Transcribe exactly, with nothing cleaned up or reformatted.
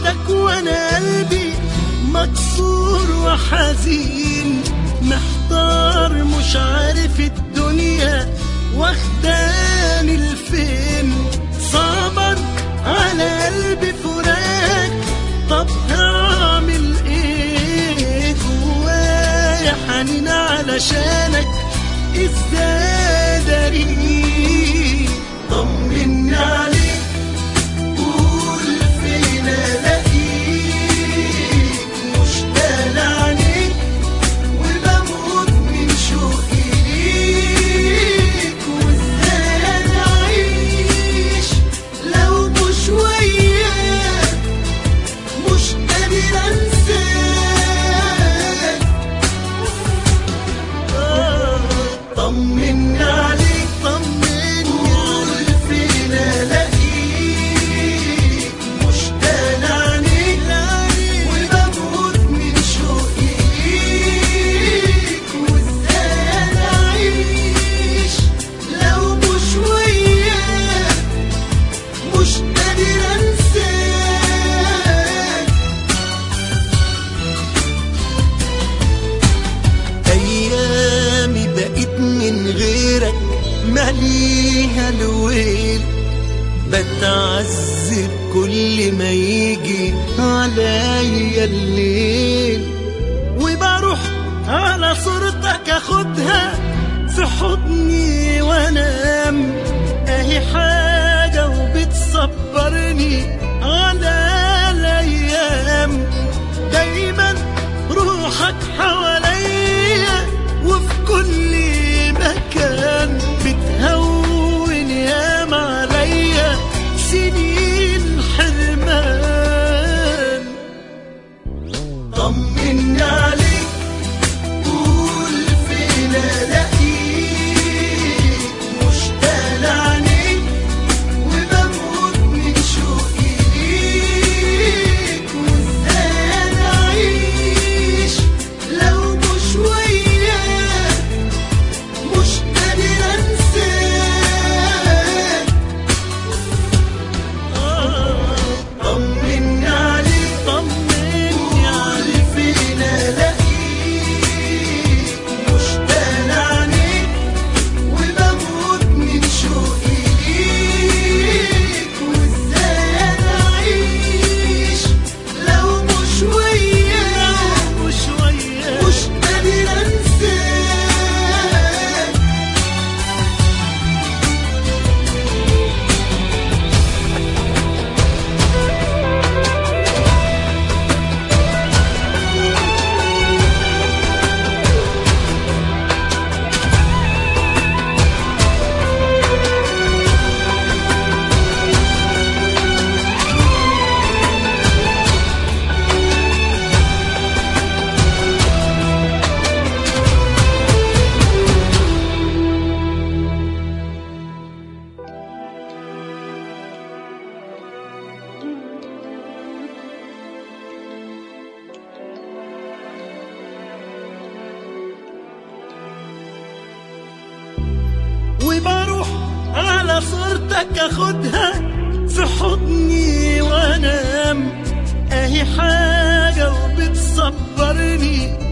بعدك وانا قلبي مكسور وحزين، محتار مش عارف الدنيا واخداني لفين. صعبا على قلبي فراق، طب هعمل ايه؟ جوايا حنين علشانك ازاي داري؟ طمني عليك قول فين الاقيك، مشتاق لعينيك وبموت من شوقي ليك. وازاي انا اعيش لو مش وياك، مش قادر انساك. طمني عليك طمني قول فين الاقيك، مشتاق لعينيك وبموت من شوقي ليك. وازاي انا اعيش لو مش وياك، مش قادر انساك. ايامي بقيت من غيرك ماليها الويل، بتعذب كل ما يجي عليا الليل. وبروح على صورتك اخدها في حضني وانام، اهي حاجة وبتصبرني على الايام. دايما روحك حواليا وفي كل مكان، بتهون يام عليا سنين حرمان. طمني عليك قول فين الاقيك، مشتاق لعينيك وبموت من شوقي ليك. وازاي انا اعيش لو مش وياك، مش قادر انساك. طمني عليك طمني عليك فين الاقيك، مشتاق لعينيك وبموت من شوقي ليك. وازاي انا اعيش لو مش وياك، مش وياك مش قادر انساك. وبروح على صورتك اخدها في حضني وانام، اهي حاجة وبتصبرني